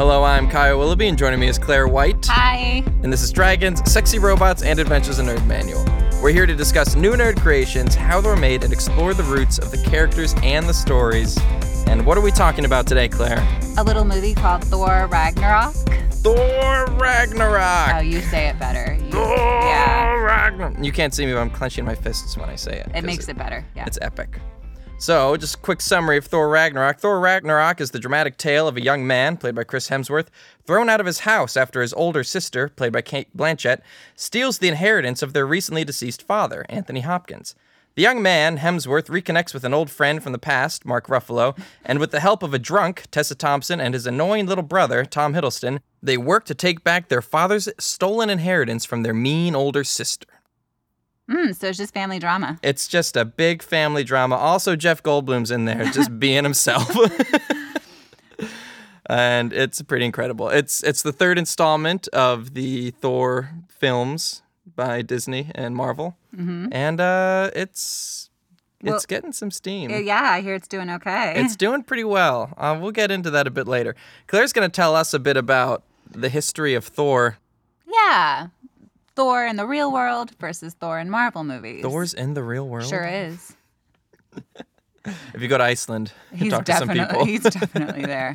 Hello, I'm Kyle Willoughby, and joining me is Claire White. Hi. And this is Dragons, Sexy Robots, and Adventures in Nerd Manual. We're here to discuss new nerd creations, how they're made, and explore the roots of the characters and the stories. And what are we talking about today, Claire? A little movie called Thor Ragnarok. Thor Ragnarok! Oh, you say it better. Thor Ragnarok! You can't see me, but I'm clenching my fists when I say it. It makes it better, yeah. It's epic. So, just a quick summary of Thor Ragnarok. Thor Ragnarok is the dramatic tale of a young man, played by Chris Hemsworth, thrown out of his house after his older sister, played by Cate Blanchett, steals the inheritance of their recently deceased father, Anthony Hopkins. The young man, Hemsworth, reconnects with an old friend from the past, Mark Ruffalo, and with the help of a drunk, Tessa Thompson, and his annoying little brother, Tom Hiddleston, they work to take back their father's stolen inheritance from their mean older sister. So it's just family drama. It's just a big family drama. Also, Jeff Goldblum's in there, just being himself. And it's pretty incredible. It's the third installment of the Thor films by Disney and Marvel. Mm-hmm. And it's getting some steam. Yeah, I hear it's doing okay. It's doing pretty well. We'll get into that a bit later. Claire's going to tell us a bit about the history of Thor. Yeah. Thor in the real world versus Thor in Marvel movies. Thor's in the real world? Sure is. If you go to Iceland and talk to some people. He's definitely there.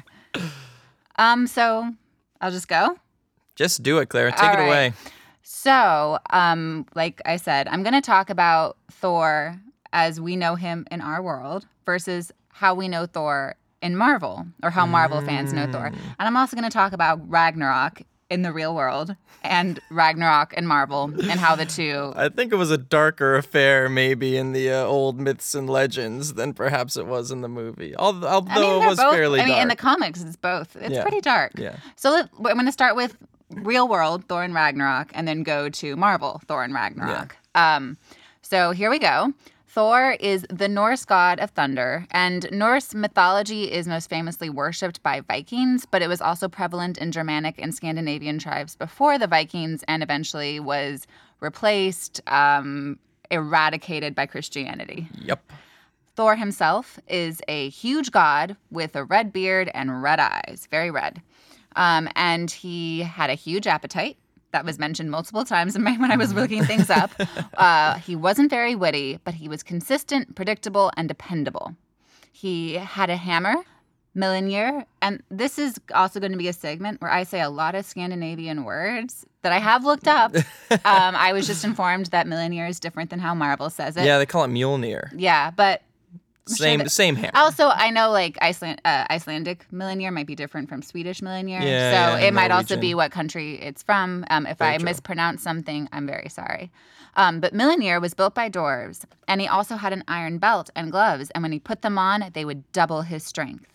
So I'll just go? Just do it, Claire. Take it away. So, like I said, I'm going to talk about Thor as we know him in our world versus how we know Thor in Marvel, or how Marvel fans know Thor. And I'm also going to talk about Ragnarok in the real world and Ragnarok in Marvel and how the two... I think it was a darker affair maybe in the old myths and legends than perhaps it was in the movie. Although it was fairly dark. In the comics, it's both. It's pretty dark. Yeah. So I'm going to start with real world, Thor and Ragnarok, and then go to Marvel, Thor and Ragnarok. Yeah. So here we go. Thor is the Norse god of thunder, and Norse mythology is most famously worshipped by Vikings, but it was also prevalent in Germanic and Scandinavian tribes before the Vikings and eventually was replaced, eradicated by Christianity. Yep. Thor himself is a huge god with a red beard and red eyes, very red. And he had a huge appetite. That was mentioned multiple times when I was looking things up. He wasn't very witty, but he was consistent, predictable, and dependable. He had a hammer, Mjolnir, and this is also going to be a segment where I say a lot of Scandinavian words that I have looked up. I was just informed that Mjolnir is different than how Marvel says it. Yeah, they call it Mjolnir. Yeah, but... Same hammer. Also, I know Icelandic Mjolnir might be different from Swedish Mjolnir. Yeah, so it might also be what country it's from. If I mispronounce something, I'm very sorry. But Mjolnir was built by dwarves, and he also had an iron belt and gloves, and when he put them on, they would double his strength.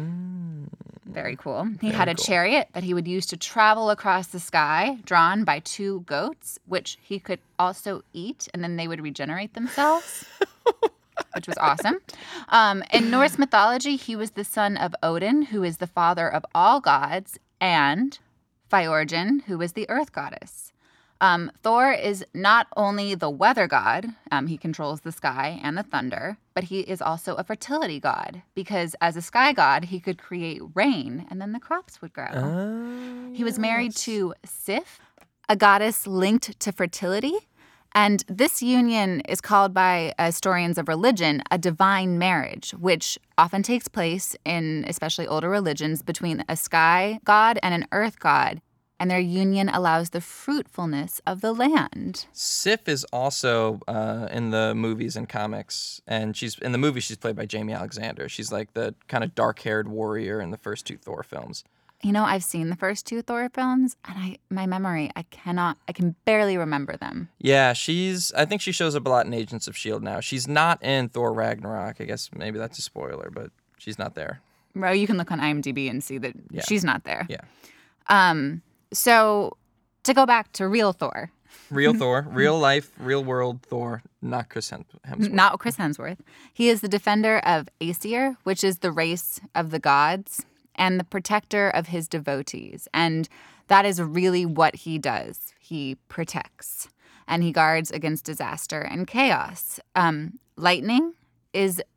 Very cool. He had a chariot that he would use to travel across the sky, drawn by two goats, which he could also eat, and then they would regenerate themselves. Which was awesome. In Norse mythology, he was the son of Odin, who is the father of all gods, and Fjorgyn, who is the earth goddess. Thor is not only the weather god, he controls the sky and the thunder, but he is also a fertility god, because as a sky god, he could create rain, and then the crops would grow. He was married to Sif, a goddess linked to fertility. And this union is called by historians of religion a divine marriage, which often takes place in especially older religions between a sky god and an earth god. And their union allows the fruitfulness of the land. Sif is also in the movies and comics. And in the movie, she's played by Jamie Alexander. She's like the kind of dark-haired warrior in the first two Thor films. You know, I've seen the first two Thor films, and my memory, I can barely remember them. Yeah, I think she shows up a lot in Agents of S.H.I.E.L.D. now. She's not in Thor Ragnarok. I guess maybe that's a spoiler, but she's not there. Well, you can look on IMDb and see that she's not there. Yeah. So, to go back to real Thor. Real Thor, real life, real world Thor, not Chris Hemsworth. Not Chris Hemsworth. He is the defender of Aesir, which is the race of the gods, and the protector of his devotees. And that is really what he does. He protects, and he guards against disaster and chaos. Lightning is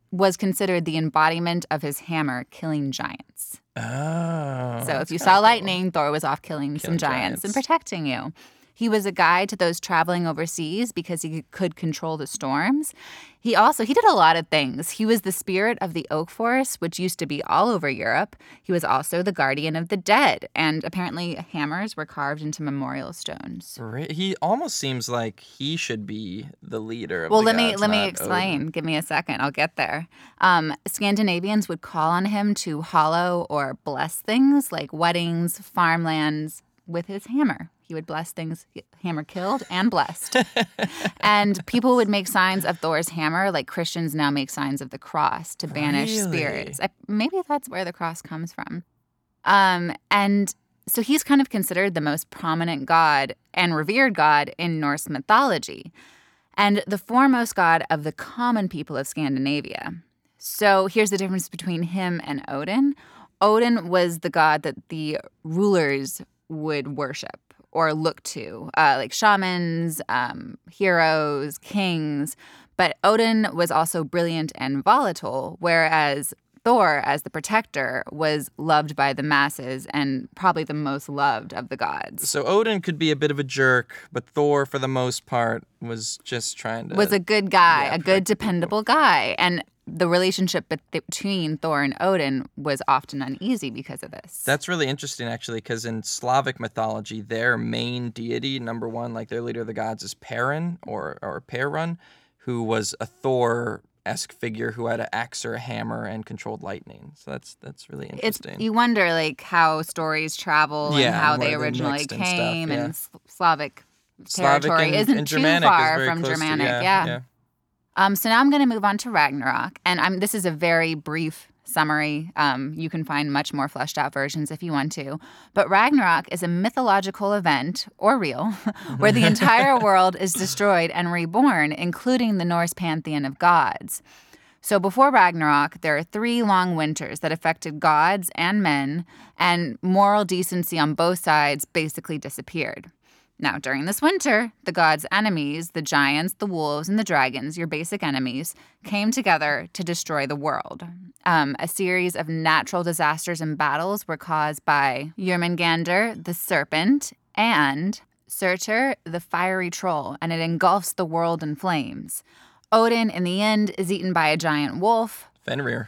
was considered the embodiment of his hammer killing giants. Oh. So if you saw lightning, Thor was off killing some giants and protecting you. He was a guide to those traveling overseas because he could control the storms. He did a lot of things. He was the spirit of the oak forest, which used to be all over Europe. He was also the guardian of the dead. And apparently hammers were carved into memorial stones. He almost seems like he should be the leader of the gods. Well, let me explain. Give me a second. I'll get there. Scandinavians would call on him to hollow or bless things like weddings, farmlands, with his hammer. He would bless things, hammer killed and blessed. And people would make signs of Thor's hammer, like Christians now make signs of the cross to banish spirits. Maybe that's where the cross comes from. And so he's kind of considered the most prominent god and revered god in Norse mythology, and the foremost god of the common people of Scandinavia. So here's the difference between him and Odin. Odin was the god that the rulers would worship or look to, like shamans, heroes, kings. But Odin was also brilliant and volatile, whereas Thor, as the protector, was loved by the masses and probably the most loved of the gods. So Odin could be a bit of a jerk, but Thor, for the most part, was just was a good guy, a good, dependable guy. And the relationship between Thor and Odin was often uneasy because of this. That's really interesting, actually, because in Slavic mythology, their main deity, number one, like their leader of the gods, is Perun or Perun, who was a Thor-esque figure who had an axe or a hammer and controlled lightning. So that's really interesting. You wonder like how stories travel and how they originally came, and Slavic territory isn't too far from Germanic. Yeah. So now I'm going to move on to Ragnarok, and this is a very brief summary. You can find much more fleshed out versions if you want to. But Ragnarok is a mythological event, or real, where the entire world is destroyed and reborn, including the Norse pantheon of gods. So before Ragnarok, there are 3 long winters that affected gods and men, and moral decency on both sides basically disappeared. Now, during this winter, the gods' enemies, the giants, the wolves, and the dragons, your basic enemies, came together to destroy the world. A series of natural disasters and battles were caused by Jormungandr, the serpent, and Surtur, the fiery troll, and it engulfs the world in flames. Odin, in the end, is eaten by a giant wolf. Fenrir.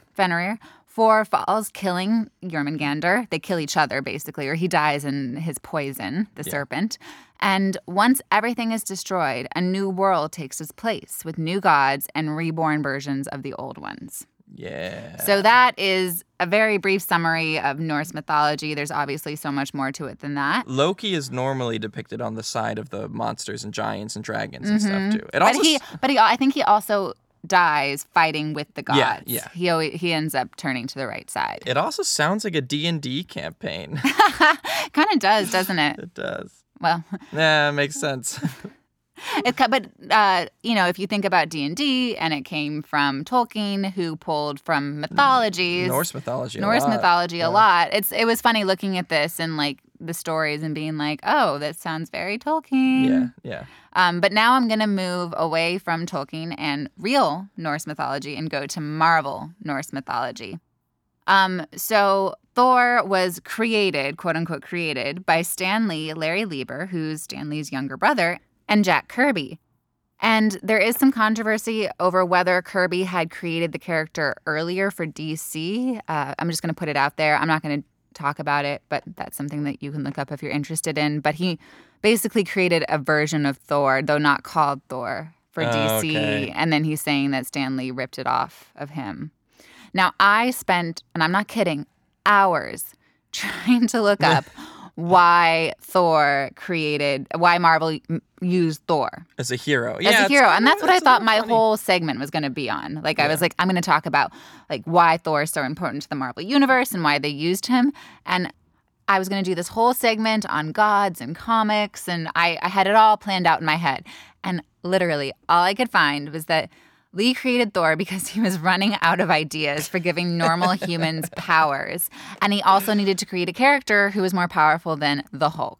Thor falls, killing Jormungandr. They kill each other, basically, or he dies in his poison, the serpent. And once everything is destroyed, a new world takes its place with new gods and reborn versions of the old ones. Yeah. So that is a very brief summary of Norse mythology. There's obviously so much more to it than that. Loki is normally depicted on the side of the monsters and giants and dragons and stuff, too. I think he also dies fighting with the gods. Yeah. He ends up turning to the right side. It also sounds like a D&D campaign. Kind of does, doesn't it? It does. Well. Yeah, it makes sense. But if you think about D&D, and it came from Tolkien, who pulled from mythologies. Norse mythology a lot. It was funny looking at this and like the stories and being like, oh, that sounds very Tolkien. Yeah. But now I'm going to move away from Tolkien and real Norse mythology and go to Marvel Norse mythology. So Thor was created, quote unquote created, by Stan Lee, Larry Lieber, who's Stan Lee's younger brother, and Jack Kirby. And there is some controversy over whether Kirby had created the character earlier for DC. I'm just going to put it out there. I'm not going to talk about it, but that's something that you can look up if you're interested in. But he basically created a version of Thor, though not called Thor, for DC. Okay. And then he's saying that Stan Lee ripped it off of him. Now, I spent, and I'm not kidding, hours trying to look up why Marvel used Thor as a hero. As a hero. And that's what I thought my whole segment was going to be on. Like, I was like, I'm going to talk about like why Thor is so important to the Marvel universe and why they used him. And I was going to do this whole segment on gods and comics, and I had it all planned out in my head. And literally all I could find was that Lee created Thor because he was running out of ideas for giving normal humans powers. And he also needed to create a character who was more powerful than the Hulk.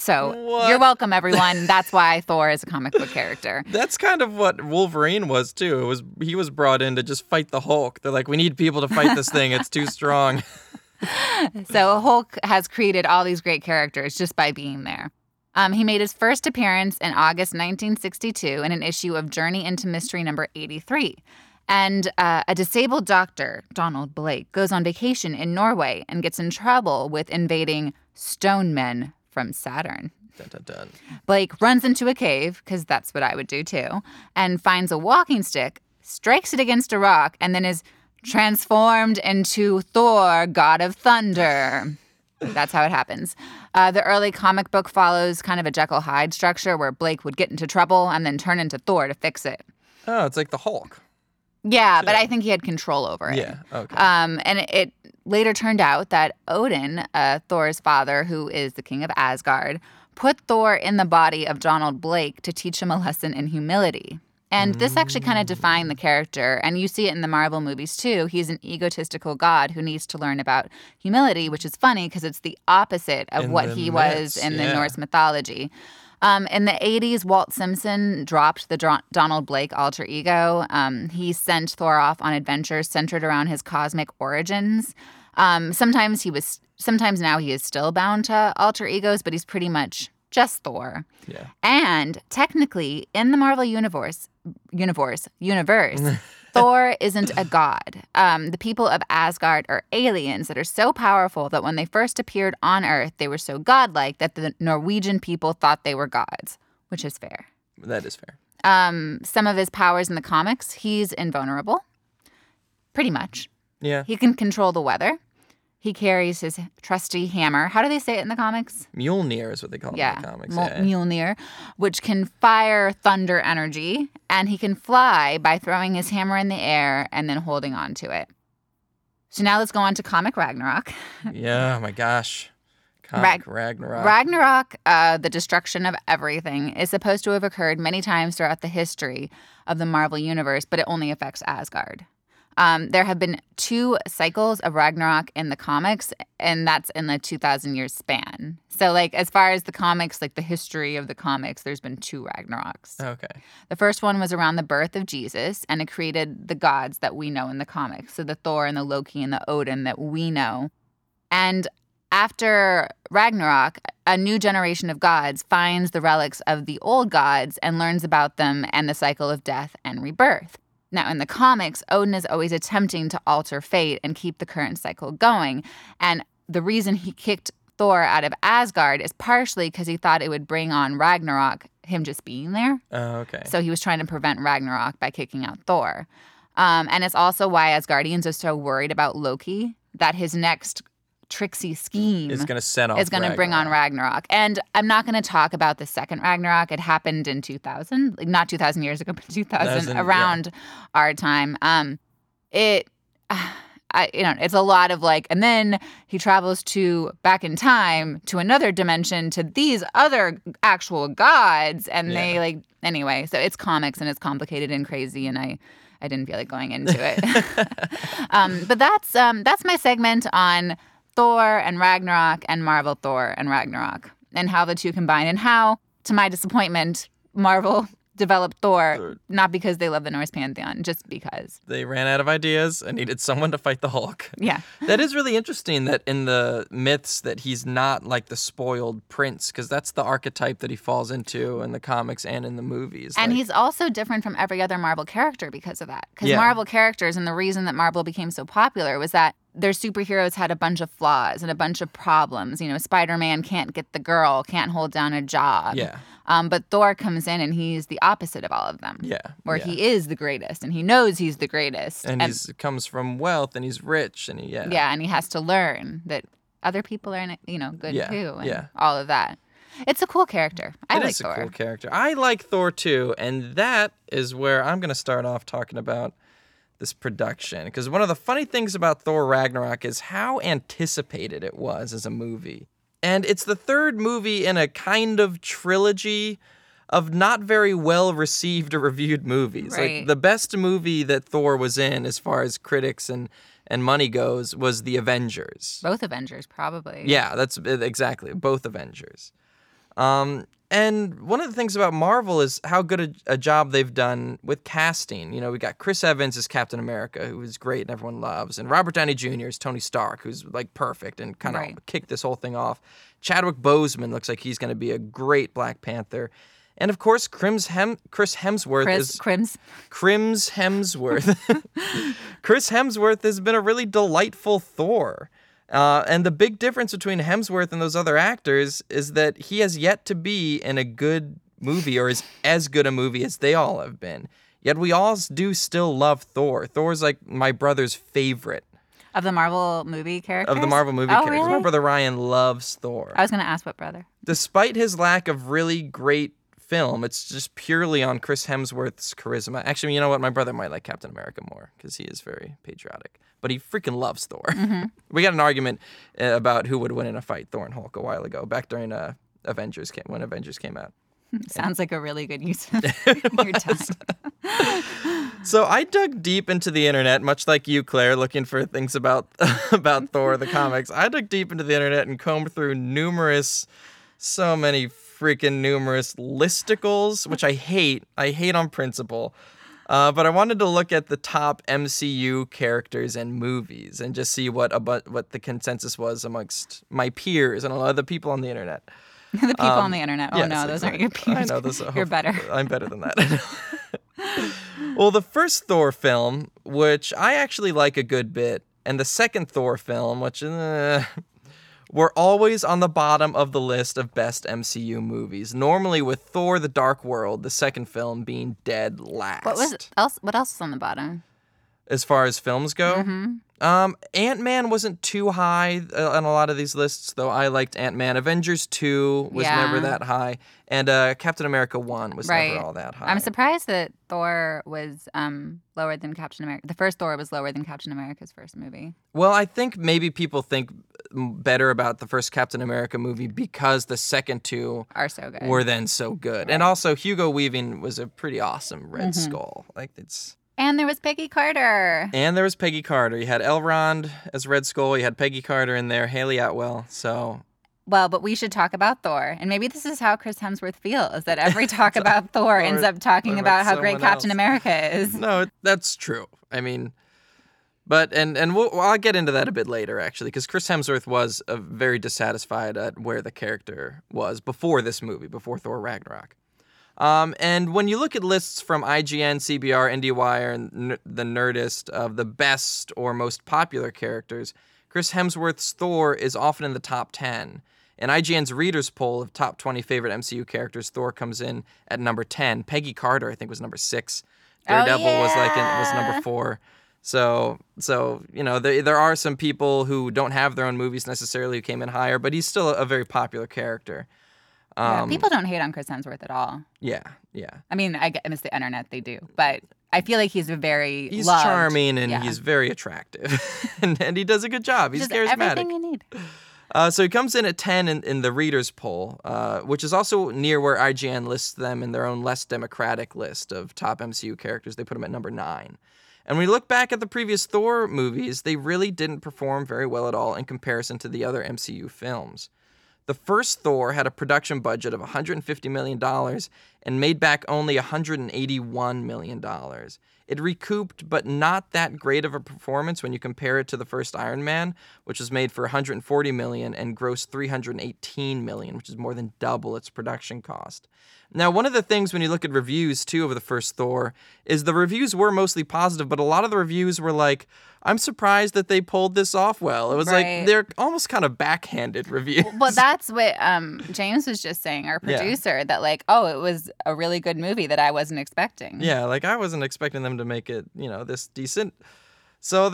So What? you're welcome, everyone. That's why Thor is a comic book character. That's kind of what Wolverine was too. He was brought in to just fight the Hulk. They're like, we need people to fight this thing. It's too strong. So Hulk has created all these great characters just by being there. He made his first appearance in August 1962 in an issue of Journey into Mystery number 83. And a disabled doctor, Donald Blake, goes on vacation in Norway and gets in trouble with invading stone men from Saturn. Dun, dun, dun. Blake runs into a cave, because that's what I would do too, and finds a walking stick, strikes it against a rock, and then is transformed into Thor, God of Thunder. That's how it happens. The early comic book follows kind of a Jekyll Hyde structure where Blake would get into trouble and then turn into Thor to fix it. Oh, it's like the Hulk. Yeah, but I think he had control over it. Yeah, okay. And it later turned out that Odin, Thor's father, who is the king of Asgard, put Thor in the body of Donald Blake to teach him a lesson in humility. And this actually kind of defined the character. And you see it in the Marvel movies, too. He's an egotistical god who needs to learn about humility, which is funny because it's the opposite of what he was in the Norse mythology. In the 80s, Walt Simpson dropped the Donald Blake alter ego. He sent Thor off on adventures centered around his cosmic origins. Sometimes now he is still bound to alter egos, but he's pretty much just Thor. Yeah. And technically, in the Marvel universe, Thor isn't a god. The people of Asgard are aliens that are so powerful that when they first appeared on Earth, they were so godlike that the Norwegian people thought they were gods, which is fair. That is fair. Some of his powers in the comics, he's invulnerable, pretty much. Yeah. He can control the weather. He carries his trusty hammer. How do they say it in the comics? Mjolnir is what they call it in the comics. Mjolnir, which can fire thunder energy, and he can fly by throwing his hammer in the air and then holding on to it. So now let's go on to comic Ragnarok. Yeah, my gosh. Comic Ragnarok. Ragnarok, the destruction of everything, is supposed to have occurred many times throughout the history of the Marvel Universe, but it only affects Asgard. There have been 2 cycles of Ragnarok in the comics, and that's in the 2,000-year span. So, like, as far as the comics, like the history of the comics, there's been 2 Ragnaroks. Okay. The first one was around the birth of Jesus, and it created the gods that we know in the comics. So the Thor and the Loki and the Odin that we know. And after Ragnarok, a new generation of gods finds the relics of the old gods and learns about them and the cycle of death and rebirth. Now, in the comics, Odin is always attempting to alter fate and keep the current cycle going. And the reason he kicked Thor out of Asgard is partially because he thought it would bring on Ragnarok, him just being there. Oh, okay. So he was trying to prevent Ragnarok by kicking out Thor. And it's also why Asgardians are so worried about Loki, that his next tricksy scheme is going to bring on Ragnarok. And I'm not going to talk about the second Ragnarok. It happened in 2000, like not 2,000 years ago, but 2000, around our time. It's a lot of like, and then he travels back in time to another dimension to these other actual gods, and they like, anyway, so it's comics and it's complicated and crazy, and I didn't feel like going into it. But that's my segment on Thor and Ragnarok and Marvel Thor and Ragnarok and how the 2 combine, and how, to my disappointment, Marvel developed Thor not because they love the Norse pantheon, just because. They ran out of ideas and needed someone to fight the Hulk. Yeah. That is really interesting that in the myths that he's not like the spoiled prince, because that's the archetype that he falls into in the comics and in the movies. And he's also different from every other Marvel character because of that. Because Marvel characters, and the reason that Marvel became so popular was that their superheroes had a bunch of flaws and a bunch of problems. You know, Spider-Man can't get the girl, can't hold down a job. Yeah. But Thor comes in and he's the opposite of all of them. Yeah. Where he is the greatest and he knows he's the greatest. And he comes from wealth and he's rich and and he has to learn that other people are, good too. And all of that. It's a cool character. I like Thor. It is a cool character. I like Thor too. And that is where I'm going to start off talking about this production. Because one of the funny things about Thor Ragnarok is how anticipated it was as a movie. And it's the 3rd movie in a kind of trilogy of not very well received or reviewed movies. Right. Like the best movie that Thor was in as far as critics and money goes was The Avengers. Both Avengers, probably. Yeah, that's exactly. Both Avengers. And one of the things about Marvel is how good a job they've done with casting. We got Chris Evans as Captain America, who is great and everyone loves, and Robert Downey Jr. as Tony Stark, who's like perfect and kind of kicked this whole thing off. Chadwick Boseman looks like he's going to be a great Black Panther. And of course, Chris Hemsworth Chris Hemsworth has been a really delightful Thor. And the big difference between Hemsworth and those other actors is that he has yet to be in a good movie or is as good a movie as they all have been. Yet we all do still love Thor. Thor's like my brother's favorite. Of the Marvel movie characters? Of the Marvel movie characters. Really? My brother Ryan loves Thor. I was going to ask what brother. Despite his lack of really great film, it's just purely on Chris Hemsworth's charisma. Actually, you know what? My brother might like Captain America more because he is very patriotic. But he freaking loves Thor. Mm-hmm. We got an argument about who would win in a fight, Thor and Hulk, a while ago, back during when Avengers came out. Sounds like a really good use of your time. So I dug deep into the internet, much like you, Claire, looking for things about Thor, the comics. I dug deep into the internet and combed through so many freaking numerous listicles, which I hate. I hate on principle. But I wanted to look at the top MCU characters and movies and just see what the consensus was amongst my peers and a lot of the people on the internet. The people on the internet. Oh, yes, no, those aren't your peers. I know. You're better. I'm better than that. Well, the first Thor film, which I actually like a good bit, and the second Thor film, which were always on the bottom of the list of best MCU movies. Normally with Thor: The Dark World, the second film, being dead last. What else was on the bottom? As far as films go? Mm-hmm. Ant-Man wasn't too high on a lot of these lists, though I liked Ant-Man. Avengers 2 was never that high. And Captain America 1 was never all that high. I'm surprised that Thor was lower than Captain America. The first Thor was lower than Captain America's first movie. Well, I think maybe people think better about the first Captain America movie because the second two are so good. Were then so good. Right. And also Hugo Weaving was a pretty awesome Red Skull. And there was Peggy Carter. You had Elrond as Red Skull. You had Peggy Carter in there, Haley Atwell. Well, but we should talk about Thor. And maybe this is how Chris Hemsworth feels, that every talk about Thor ends up talking about how great Captain America is. No, that's true. I mean, but, I'll get into that a bit later, actually, because Chris Hemsworth was very dissatisfied at where the character was before this movie, before Thor Ragnarok. And when you look at lists from IGN, CBR, IndieWire, and the Nerdist of the best or most popular characters, Chris Hemsworth's Thor is often in the top 10. In IGN's readers poll of top 20 favorite MCU characters, Thor comes in at number 10. Peggy Carter, I think, was number 6. Daredevil was number 4. So there are some people who don't have their own movies necessarily who came in higher, but he's still a very popular character. People don't hate on Chris Hemsworth at all. Yeah. I mean, I guess the internet, they do. But I feel like he's He's charming and he's very attractive. and he does a good job. He's charismatic. Everything you need. So he comes in at 10 in the readers poll, which is also near where IGN lists them in their own less democratic list of top MCU characters. They put him at number 9. And when we look back at the previous Thor movies, they really didn't perform very well at all in comparison to the other MCU films. The first Thor had a production budget of $150 million and made back only $181 million. It recouped, but not that great of a performance when you compare it to the first Iron Man, which was made for $140 million and grossed $318 million, which is more than double its production cost. Now, one of the things when you look at reviews, too, of the first Thor, is the reviews were mostly positive, but a lot of the reviews were like, I'm surprised that they pulled this off well. It was like, they're almost kind of backhanded reviews. Well, that's what James was just saying, our producer, that it was a really good movie that I wasn't expecting. Yeah, I wasn't expecting them to make it, this decent. So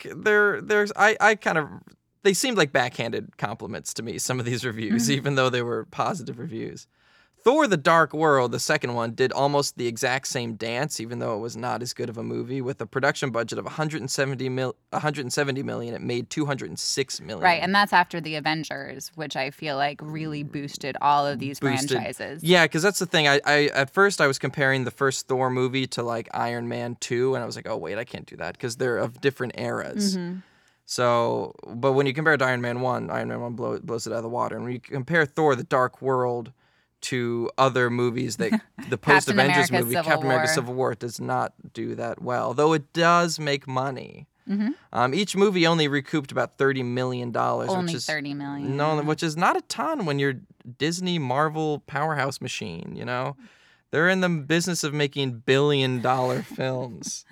they seemed like backhanded compliments to me, some of these reviews, even though they were positive reviews. Thor: The Dark World, the second one, did almost the exact same dance, even though it was not as good of a movie. With a production budget of $170 million, it made $206 million. Right, and that's after the Avengers, which I feel like really boosted all of these franchises. Yeah, because that's the thing. I at first I was comparing the first Thor movie to Iron Man 2, and I was like, oh wait, I can't do that because they're of different eras. Mm-hmm. So, but when you compare it to Iron Man 1 blows it out of the water. And when you compare Thor: The Dark World to other movies that the post-Avengers movie, Captain America Civil War, does not do that well, though it does make money. Mm-hmm. Each movie only recouped about $30 million. Only $30 million. No, which is not a ton when you're Disney Marvel powerhouse machine, you know? They're in the business of making billion-dollar films.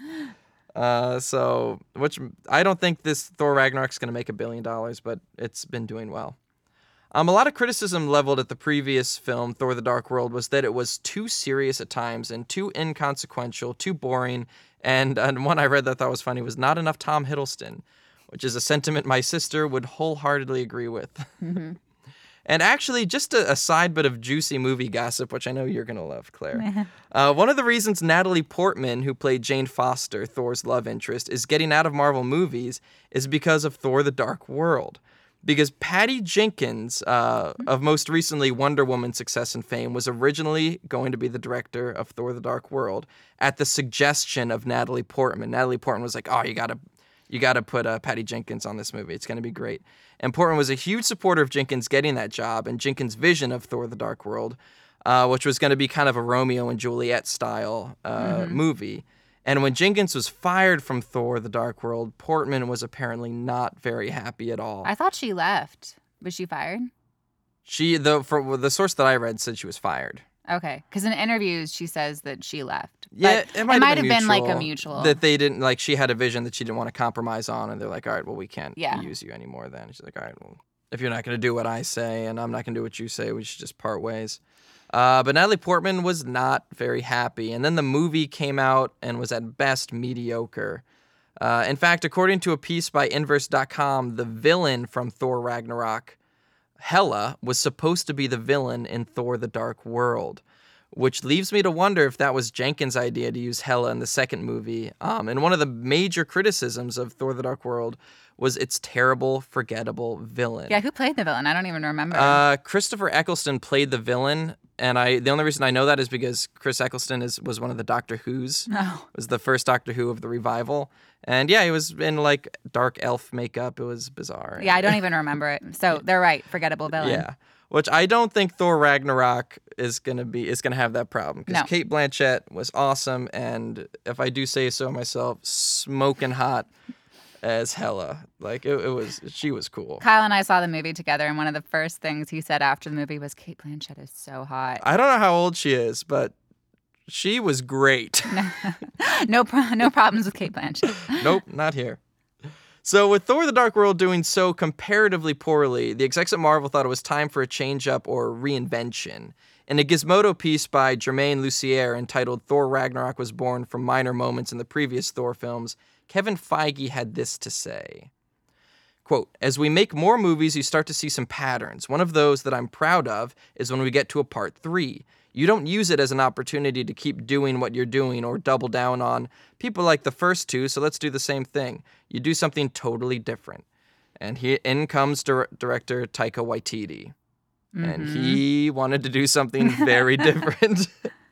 Which I don't think this Thor Ragnarok's going to make $1 billion, but it's been doing well. A lot of criticism leveled at the previous film, Thor: The Dark World, was that it was too serious at times and too inconsequential, too boring, and one I read that I thought was funny was not enough Tom Hiddleston, which is a sentiment my sister would wholeheartedly agree with. Mm-hmm. And actually, just a side bit of juicy movie gossip, which I know you're going to love, Claire. One of the reasons Natalie Portman, who played Jane Foster, Thor's love interest, is getting out of Marvel movies is because of Thor: The Dark World. Because Patty Jenkins, of most recently Wonder Woman's success and fame, was originally going to be the director of Thor: The Dark World at the suggestion of Natalie Portman. Natalie Portman was like, oh, you gotta put Patty Jenkins on this movie. It's going to be great. And Portman was a huge supporter of Jenkins getting that job and Jenkins' vision of Thor: The Dark World, which was going to be kind of a Romeo and Juliet style movie. And when Jenkins was fired from Thor: The Dark World, Portman was apparently not very happy at all. I thought she left. Was she fired? For the source that I read said she was fired. Okay, because in interviews she says that she left. Yeah, it might have been like a mutual. That they didn't, like, she had a vision that she didn't want to compromise on, and they're like, all right, well, we can't use you anymore then. She's like, all right, well, if you're not going to do what I say and I'm not going to do what you say, we should just part ways. But Natalie Portman was not very happy. And then the movie came out and was at best mediocre. In fact, according to a piece by Inverse.com, the villain from Thor Ragnarok, Hela, was supposed to be the villain in Thor: The Dark World, which leaves me to wonder if that was Jenkins' idea to use Hela in the second movie. And one of the major criticisms of Thor: The Dark World was its terrible, forgettable villain. Yeah, who played the villain? I don't even remember. Christopher Eccleston played the villain, and the only reason I know that is because Chris Eccleston was one of the Doctor Who's. Oh. Was the first Doctor Who of the revival. And yeah, he was in like dark elf makeup. It was bizarre. Yeah, I don't even remember it. So they're right, forgettable villain. Yeah. Which I don't think Thor Ragnarok is gonna have that problem. Because Cate Blanchett was awesome, and if I do say so myself, smoking hot as Hela. Like she was cool. Kyle and I saw the movie together, and one of the first things he said after the movie was, Cate Blanchett is so hot. I don't know how old she is, but she was great. No problems with Cate Blanchett. Nope, not here. So with Thor: The Dark World doing so comparatively poorly, the execs at Marvel thought it was time for a change-up or reinvention. In a Gizmodo piece by Germain Lussier entitled Thor Ragnarok was born from minor moments in the previous Thor films, Kevin Feige had this to say. Quote, as we make more movies, you start to see some patterns. One of those that I'm proud of is when we get to a part 3. You don't use it as an opportunity to keep doing what you're doing or double down on people like the first two, so let's do the same thing. You do something totally different. And in comes director Taika Waititi. Mm-hmm. And he wanted to do something very different.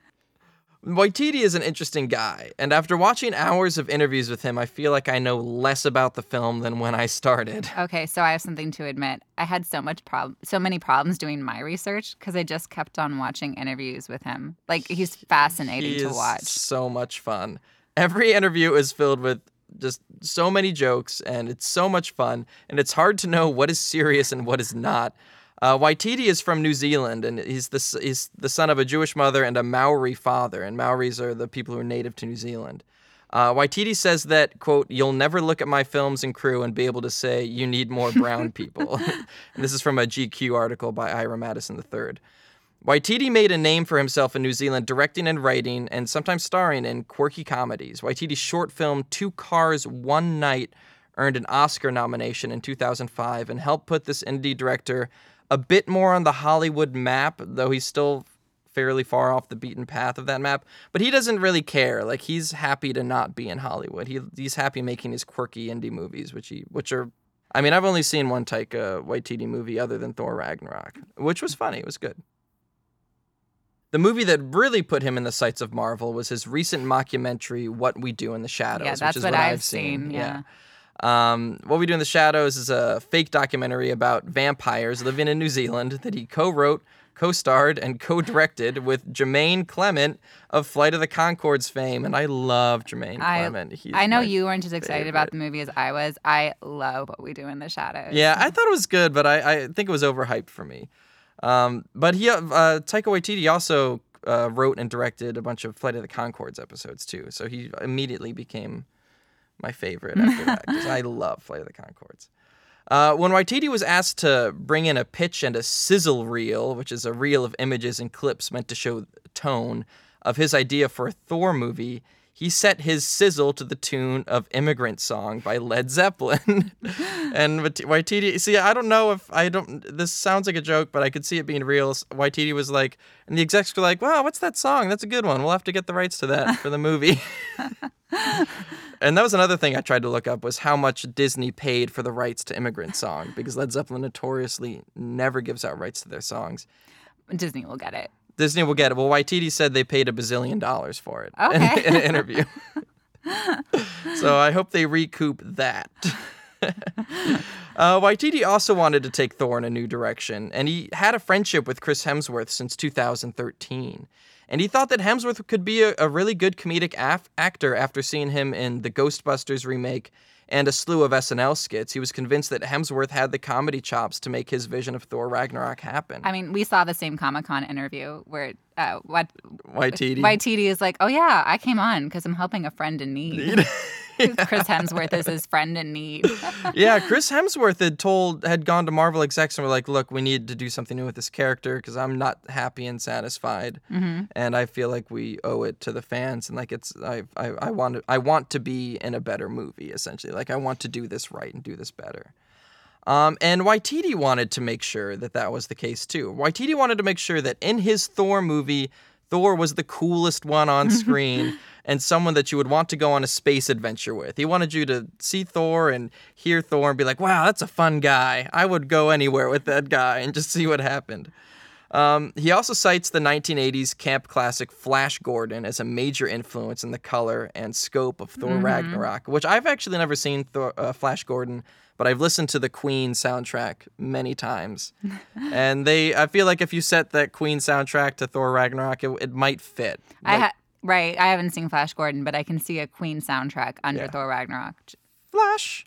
Waititi is an interesting guy, and after watching hours of interviews with him, I feel like I know less about the film than when I started. Okay, so I have something to admit. I had so many problems doing my research because I just kept on watching interviews with him. Like, he's fascinating to watch. So much fun. Every interview is filled with just so many jokes, and it's so much fun, and it's hard to know what is serious and what is not. Waititi is from New Zealand, and he's the son of a Jewish mother and a Maori father, and Maoris are the people who are native to New Zealand. Waititi says that, quote, you'll never look at my films and crew and be able to say you need more brown people. And this is from a GQ article by Ira Madison III. Waititi made a name for himself in New Zealand directing and writing and sometimes starring in quirky comedies. Waititi's short film Two Cars, One Night earned an Oscar nomination in 2005 and helped put this indie director a bit more on the Hollywood map, though he's still fairly far off the beaten path of that map. But he doesn't really care. Like, he's happy to not be in Hollywood. He's happy making his quirky indie movies, which are... I mean, I've only seen one Taika Waititi movie other than Thor Ragnarok, which was funny. It was good. The movie that really put him in the sights of Marvel was his recent mockumentary, What We Do in the Shadows, yeah, that's which is what I've seen. Yeah. What We Do in the Shadows is a fake documentary about vampires living in New Zealand that he co-wrote, co-starred and co-directed with Jermaine Clement of Flight of the Conchords fame, and I love Jermaine Clement. I know you weren't as excited about the movie as I was. I love What We Do in the Shadows. Yeah, I thought it was good, but I think it was overhyped for me. But Taika Waititi also wrote and directed a bunch of Flight of the Conchords episodes too, so he immediately became my favorite after that, because I love Flight of the Conchords. When Waititi was asked to bring in a pitch and a sizzle reel, which is a reel of images and clips meant to show tone, of his idea for a Thor movie, he set his sizzle to the tune of Immigrant Song by Led Zeppelin. And Waititi, see, I don't know if this sounds like a joke, but I could see it being real. Waititi was like, and the execs were like, wow, what's that song? That's a good one. We'll have to get the rights to that for the movie. And that was another thing I tried to look up, was how much Disney paid for the rights to Immigrant Song, because Led Zeppelin notoriously never gives out rights to their songs. Disney will get it. Disney will get it. Well, Waititi said they paid $1 bazillion for it in an interview. So I hope they recoup that. Waititi also wanted to take Thor in a new direction, and he had a friendship with Chris Hemsworth since 2013. And he thought that Hemsworth could be a really good comedic actor after seeing him in the Ghostbusters remake and a slew of SNL skits. He was convinced that Hemsworth had the comedy chops to make his vision of Thor Ragnarok happen. I mean, we saw the same Comic-Con interview where Waititi is like, oh yeah, I came on because I'm helping a friend in need. Chris Hemsworth is his friend in need. Yeah, Chris Hemsworth had gone to Marvel execs and were like, look, we need to do something new with this character because I'm not happy and satisfied. Mm-hmm. And I feel like we owe it to the fans. And like I want to be in a better movie, essentially. Like I want to do this right and do this better. And Waititi wanted to make sure that was the case too. Waititi wanted to make sure that in his Thor movie, Thor was the coolest one on screen and someone that you would want to go on a space adventure with. He wanted you to see Thor and hear Thor and be like, wow, that's a fun guy. I would go anywhere with that guy and just see what happened. He also cites the 1980s camp classic Flash Gordon as a major influence in the color and scope of Thor Ragnarok, which I've actually never seen Flash Gordon, but I've listened to the Queen soundtrack many times. And I feel like if you set that Queen soundtrack to Thor Ragnarok, it might fit. Right. I haven't seen Flash Gordon, but I can see a Queen soundtrack under Thor Ragnarok. Flash,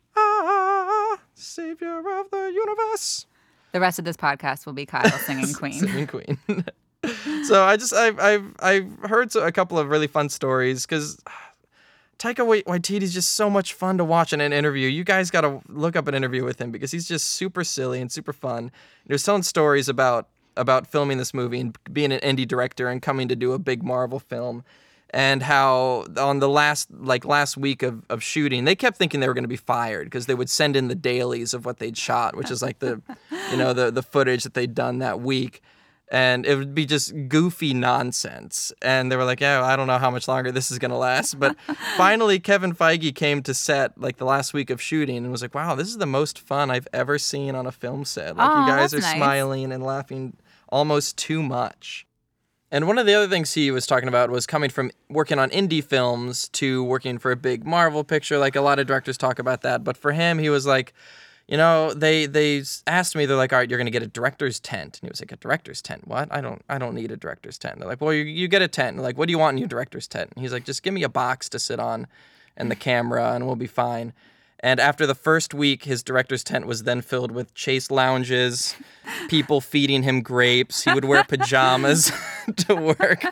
savior of the universe. The rest of this podcast will be Kyle singing Queen. Singing Queen. So I've heard a couple of really fun stories because Taika Waititi is just so much fun to watch in an interview. You guys got to look up an interview with him because he's just super silly and super fun. He was telling stories about filming this movie and being an indie director and coming to do a big Marvel film, and how on the last week of shooting, they kept thinking they were going to be fired because they would send in the dailies of what they'd shot, which is like the footage that they'd done that week. And it would be just goofy nonsense. And they were like, yeah, I don't know how much longer this is going to last. But finally, Kevin Feige came to set like the last week of shooting and was like, wow, this is the most fun I've ever seen on a film set. Like you guys are nice. Smiling and laughing almost too much. And one of the other things he was talking about was coming from working on indie films to working for a big Marvel picture. Like a lot of directors talk about that. But for him, he was like, you know, they asked me, they're like, all right, you're going to get a director's tent. And he was like, a director's tent? What? I don't need a director's tent. They're like, well, you get a tent. And they're like, what do you want in your director's tent? And he's like, just give me a box to sit on and the camera and we'll be fine. And after the first week, his director's tent was then filled with chase lounges, people feeding him grapes. He would wear pajamas to work.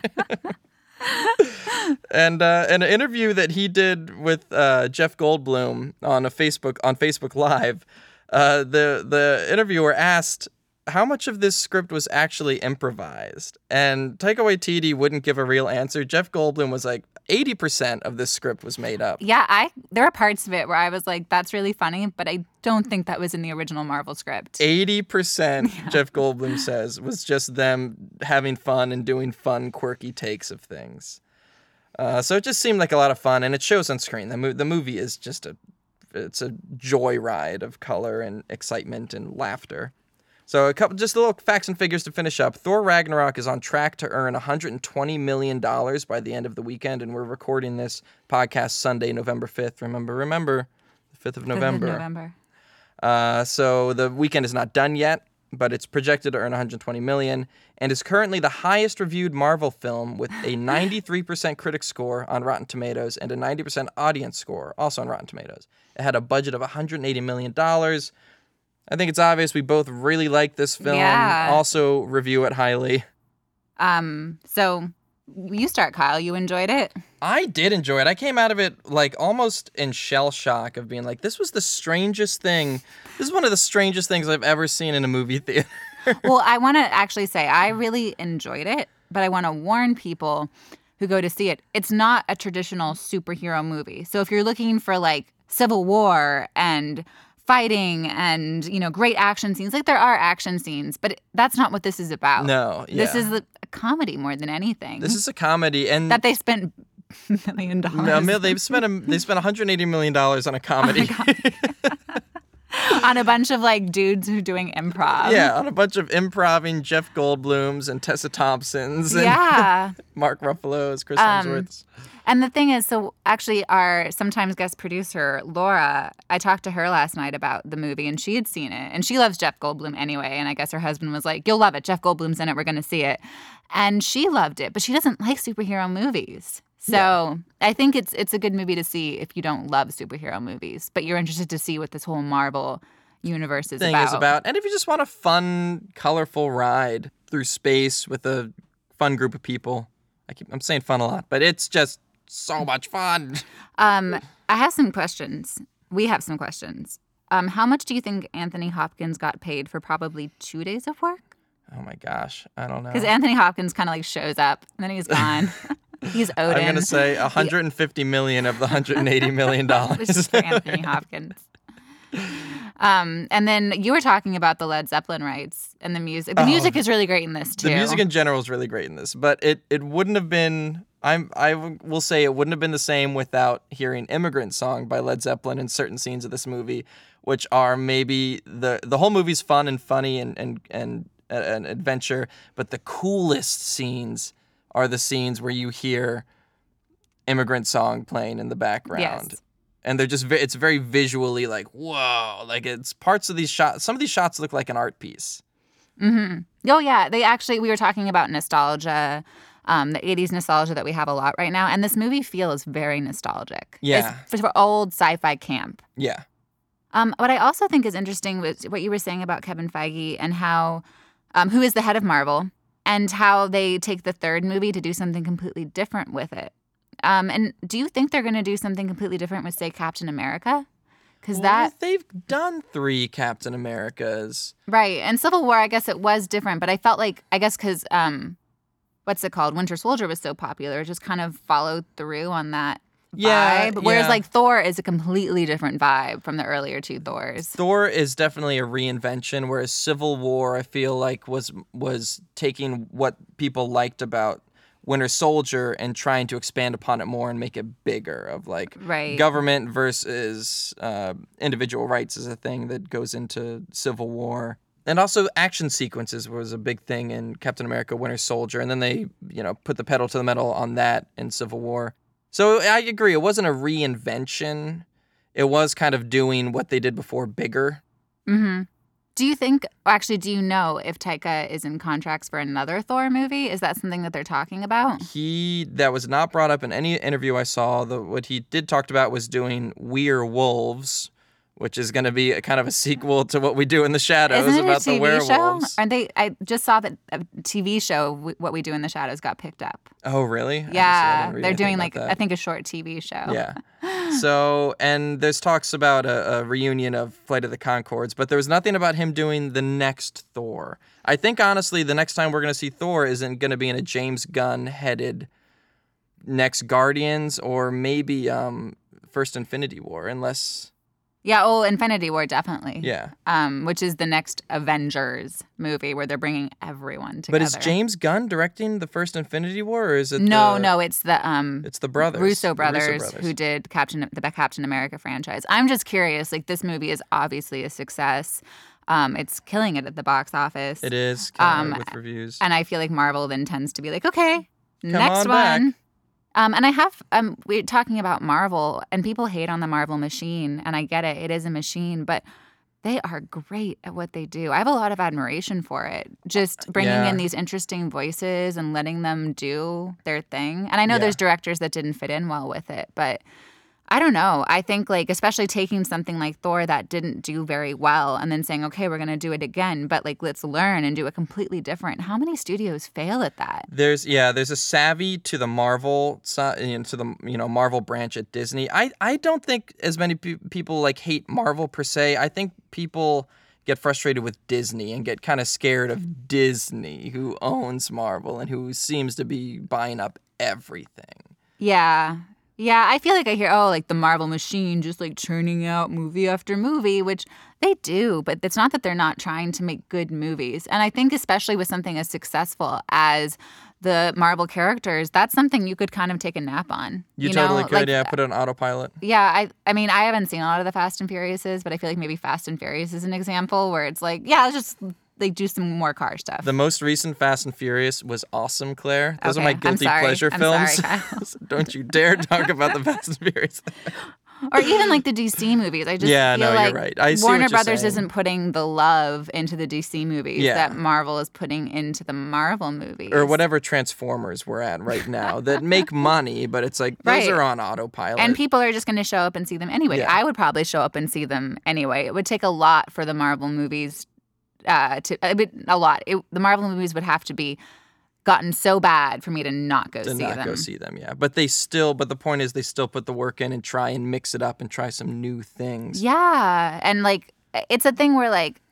And an interview that he did with Jeff Goldblum on Facebook Live, the interviewer asked how much of this script was actually improvised, and Taika Waititi wouldn't give a real answer. Jeff Goldblum was like, 80% of this script was made up. Yeah, there are parts of it where I was like, that's really funny, but I don't think that was in the original Marvel script. 80%, Jeff Goldblum says, was just them having fun and doing fun, quirky takes of things. So it just seemed like a lot of fun, and it shows on screen. The movie is just it's a joyride of color and excitement and laughter. So just a little facts and figures to finish up. Thor Ragnarok is on track to earn $120 million by the end of the weekend, and we're recording this podcast Sunday, November 5th. Remember, the 5th of November. 5th of November. So the weekend is not done yet. but it's projected to earn $120 million and is currently the highest reviewed Marvel film with a 93% critic score on Rotten Tomatoes and a 90% audience score, also on Rotten Tomatoes. It had a budget of $180 million. I think it's obvious we both really like this film. Yeah. Also review it highly. So you start, Kyle. You enjoyed it? I did enjoy it. I came out of it like almost in shell shock of being like, this was the strangest thing. This is one of the strangest things I've ever seen in a movie theater. Well, I want to actually say I really enjoyed it, but I want to warn people who go to see it. It's not a traditional superhero movie. So if you're looking for like Civil War and fighting and, you know, great action scenes, like there are action scenes, but that's not what this is about. No, yeah. This is a comedy more than anything. This is a comedy, and that they spent $1 million. No, they spent $180 million on a comedy. On a bunch of like dudes who are doing improv. Yeah, on a bunch of improving Jeff Goldblums and Tessa Thompsons and Mark Ruffalo's, Chris Hemsworth's. And the thing is, so actually our sometimes guest producer, Laura, I talked to her last night about the movie and she had seen it. And she loves Jeff Goldblum anyway. And I guess her husband was like, you'll love it. Jeff Goldblum's in it. We're going to see it. And she loved it, but she doesn't like superhero movies. So I think it's a good movie to see if you don't love superhero movies, but you're interested to see what this whole Marvel universe is about. And if you just want a fun, colorful ride through space with a fun group of people. I'm saying fun a lot, but it's just so much fun. I have some questions. We have some questions. How much do you think Anthony Hopkins got paid for probably 2 days of work? Oh my gosh, I don't know. Because Anthony Hopkins kind of like shows up and then he's gone. He's Odin. I'm going to say $150 million of the $180 million. Which is for Anthony Hopkins. And then you were talking about the Led Zeppelin rights and the music. The music is really great in this too. The music in general is really great in this, but it wouldn't have been. I will say it wouldn't have been the same without hearing "Immigrant Song" by Led Zeppelin in certain scenes of this movie, which are maybe the whole movie's fun and funny and an adventure, but the coolest scenes are the scenes where you hear "Immigrant Song" playing in the background. Yes. And they're just, it's very visually like, whoa, like it's parts of these shots. Some of these shots look like an art piece. Mm-hmm. Oh, yeah. We were talking about nostalgia, the 80s nostalgia that we have a lot right now. And this movie feels very nostalgic. Yeah. It's for old sci-fi camp. Yeah. What I also think is interesting was what you were saying about Kevin Feige and how, who is the head of Marvel, and how they take the third movie to do something completely different with it. And do you think they're going to do something completely different with, say, Captain America? Because they've done 3 Captain Americas. Right. And Civil War, I guess it was different. But I felt like, I guess because, what's it called? Winter Soldier was so popular. It just kind of followed through on that vibe. Whereas, like, Thor is a completely different vibe from the earlier 2 Thors. Thor is definitely a reinvention, whereas Civil War, I feel like, was taking what people liked about Winter Soldier and trying to expand upon it more and make it bigger of like government versus individual rights is a thing that goes into Civil War. And also action sequences was a big thing in Captain America Winter Soldier, and then they, put the pedal to the metal on that in Civil War. So I agree, it wasn't a reinvention. It was kind of doing what they did before bigger. Mm-hmm. Do you know if Taika is in contracts for another Thor movie? Is that something that they're talking about? That was not brought up in any interview I saw. What he did talk about was doing We're Wolves, which is going to be a kind of a sequel to What We Do in the Shadows. Isn't it about a TV the werewolves. Show? I just saw that a TV show, What We Do in the Shadows, got picked up. Oh, really? Yeah, they're doing I think a short TV show. Yeah. So, and there's talks about a reunion of Flight of the Conchords, but there was nothing about him doing the next Thor. I think, honestly, the next time we're going to see Thor isn't going to be in a James Gunn-headed next Guardians or maybe first Infinity War, unless... Yeah, Infinity War, definitely. Yeah. Which is the next Avengers movie where they're bringing everyone together. But is James Gunn directing the first Infinity War, or is it No, it's the brothers. Russo brothers who did the Captain America franchise. I'm just curious, like this movie is obviously a success. It's killing it at the box office. It is killing it with reviews. And I feel like Marvel then tends to be like, okay, Come next on one. Back. And I have, we're talking about Marvel, and people hate on the Marvel machine, and I get it. It is a machine, but They are great at what they do. I have a lot of admiration for it. Just bringing Yeah. in these interesting voices and letting them do their thing. And I know Yeah. there's directors that didn't fit in well with it, but I don't know. I think, like, especially taking something like Thor that didn't do very well and then saying, okay, we're going to do it again, but, like, let's learn and do it completely different. How many studios fail at that? There's a savvy to the Marvel to the Marvel branch at Disney. I don't think as many people like hate Marvel per se. I think people get frustrated with Disney and get kind of scared of Disney, who owns Marvel and who seems to be buying up everything. Yeah. Yeah, I feel like I hear, like the Marvel machine just like churning out movie after movie, which they do, but it's not that they're not trying to make good movies. And I think especially with something as successful as the Marvel characters, that's something you could kind of take a nap on. You totally could, put it on autopilot. Yeah, I mean, I haven't seen a lot of the Fast and Furiouses, but I feel like maybe Fast and Furious is an example where it's like, yeah, let's just like do some more car stuff. The most recent Fast and Furious was awesome, Claire. Those are my guilty pleasure I'm films. Sorry, Kyle. Don't you dare talk about the Fast and Furious. Or even like the DC movies. I just feel like you're right. I see Warner what you're Brothers saying. isn't putting the love into the DC movies that Marvel is putting into the Marvel movies. Or whatever Transformers we're at right now that make money, but it's like those are on autopilot. And people are just going to show up and see them anyway. Yeah. I would probably show up and see them anyway. It would take a lot for the Marvel movies the Marvel movies would have to be gotten so bad for me to not go see them. Yeah. But the point is they still put the work in and try and mix it up and try some new things. Yeah. And like, it's a thing where like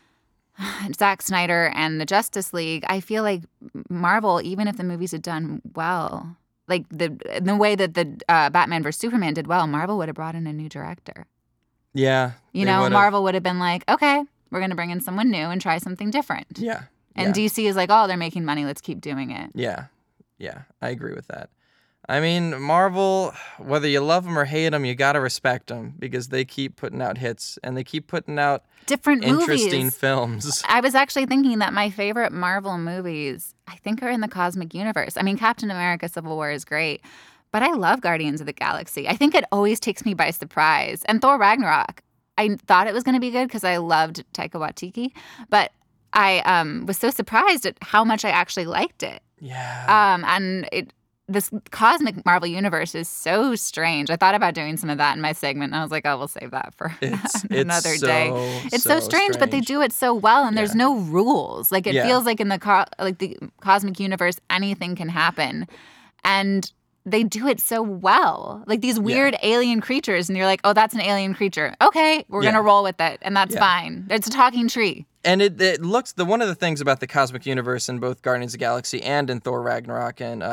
Zack Snyder and the Justice League, I feel like Marvel, even if the movies had done well, like the way that the Batman vs. Superman did well, Marvel would have brought in a new director. Yeah. Marvel would have been like, okay, we're going to bring in someone new and try something different. Yeah. And DC is like, oh, they're making money. Let's keep doing it. Yeah. Yeah. I agree with that. I mean, Marvel, whether you love them or hate them, you got to respect them because they keep putting out hits and they keep putting out different interesting movies. Films. I was actually thinking that my favorite Marvel movies, I think, are in the cosmic universe. I mean, Captain America Civil War is great, but I love Guardians of the Galaxy. I think it always takes me by surprise. And Thor Ragnarok, I thought it was going to be good because I loved Taika Waititi, but I was so surprised at how much I actually liked it. Yeah. And this cosmic Marvel universe is so strange. I thought about doing some of that in my segment, and I was like, oh, we'll save that for another day. It's so strange, but they do it so well, and there's no rules. Like, it feels like in the cosmic universe, anything can happen. And they do it so well. Like these weird alien creatures, and you're like, oh, that's an alien creature. Okay, we're going to roll with it, and that's fine. It's a talking tree. And it looks, one of the things about the cosmic universe in both Guardians of the Galaxy and in Thor Ragnarok, and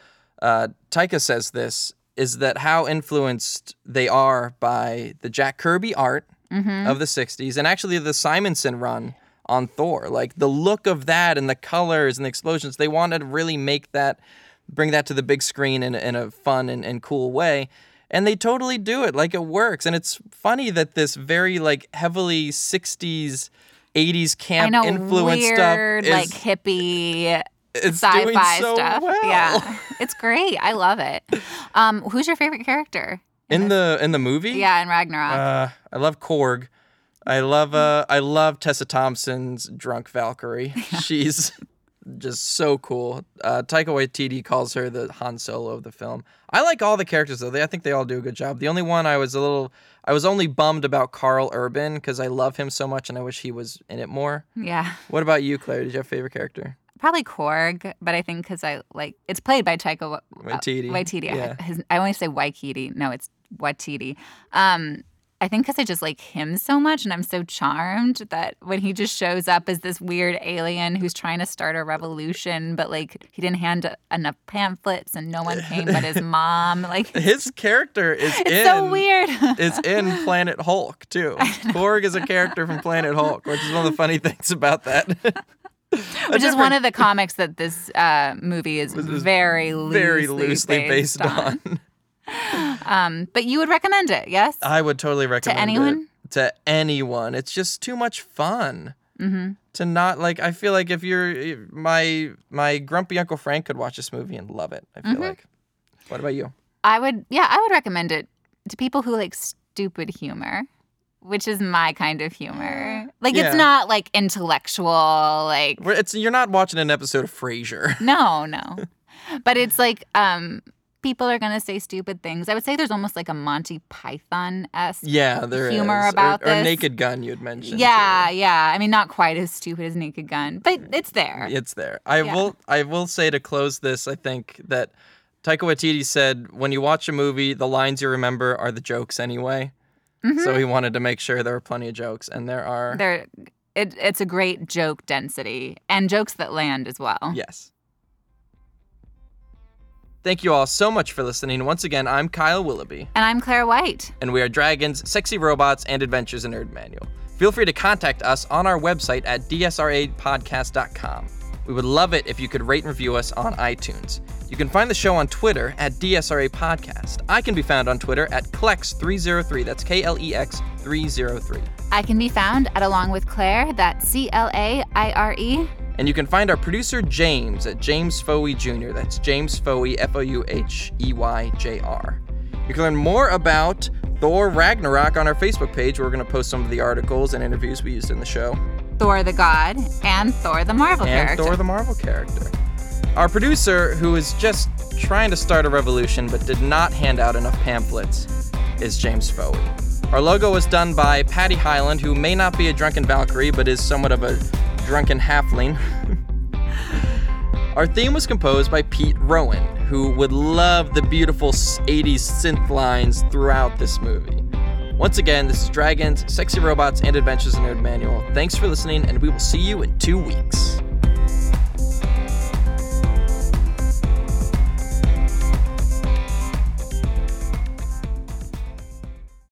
Taika says this, is that how influenced they are by the Jack Kirby art of the 60s and actually the Simonson run on Thor. Like the look of that and the colors and the explosions, they wanted to really bring that to the big screen in a fun and cool way. And they totally do it. Like, it works. And it's funny that this very, like, heavily 60s, 80s camp influence weird, stuff like hippie it's sci-fi doing so stuff. Well. Yeah. It's great. I love it. Who's your favorite character? In the movie? Yeah, in Ragnarok. I love Korg. I love Tessa Thompson's drunk Valkyrie. Washi's just so cool. Taika Waititi calls her the Han Solo of the film. I like all the characters though. I think they all do a good job. The only one I was only bummed about Karl Urban because I love him so much and I wish he was in it more. Yeah. What about you, Claire? Did you have a favorite character? Probably Korg, but I think because it's played by Taika Waititi. Yeah. I always say Waikiki. No, it's Waititi. I think because I just like him so much and I'm so charmed that when he just shows up as this weird alien who's trying to start a revolution, but like he didn't hand enough pamphlets and no one came but his mom. Like his character is so weird. It's in Planet Hulk too. Korg is a character from Planet Hulk, which is one of the funny things about that. Which is one of the comics that this movie is very loosely based on. But you would recommend it, yes? I would totally recommend to anyone? it. To anyone. It's just too much fun. Mm-hmm. To not, like, I feel like if you're, my grumpy Uncle Frank could watch this movie and love it, I feel like. What about you? I would recommend it to people who like stupid humor. which is my kind of humor. Like, Yeah. it's not, like, intellectual, like... You're not watching an episode of Frasier. No. But it's like, people are going to say stupid things. I would say there's almost like a Monty Python-esque humor about this. Or Naked Gun, you'd mentioned. Yeah. I mean, not quite as stupid as Naked Gun, but it's there. It's there. I will say to close this, I think that Taika Waititi said, when you watch a movie, the lines you remember are the jokes anyway. Mm-hmm. So he wanted to make sure there were plenty of jokes, and there are. It's a great joke density, and jokes that land as well. Yes. Thank you all so much for listening. Once again, I'm Kyle Willoughby. And I'm Claire White. And we are Dragons, Sexy Robots, and Adventures in Nerd Manual. Feel free to contact us on our website at dsrapodcast.com. We would love it if you could rate and review us on iTunes. You can find the show on Twitter at DSRA Podcast. I can be found on Twitter at Klex303. That's KLEX303. I can be found at Along with Claire. That's CLAIRE. And you can find our producer James at James Foey Jr. That's James Foey, FOUHEYJR. You can learn more about Thor Ragnarok on our Facebook page, where we're going to post some of the articles and interviews we used in the show. Thor the God and Thor the Marvel character. Our producer, who is just trying to start a revolution but did not hand out enough pamphlets, is James Foey. Our logo was done by Patty Hyland, who may not be a drunken Valkyrie, but is somewhat of a drunken halfling. Our theme was composed by Pete Rowan, who would love the beautiful 80s synth lines throughout this movie. Once again, this is Dragons, Sexy Robots, and Adventures in Nerd Manual. Thanks for listening, and we will see you in 2 weeks.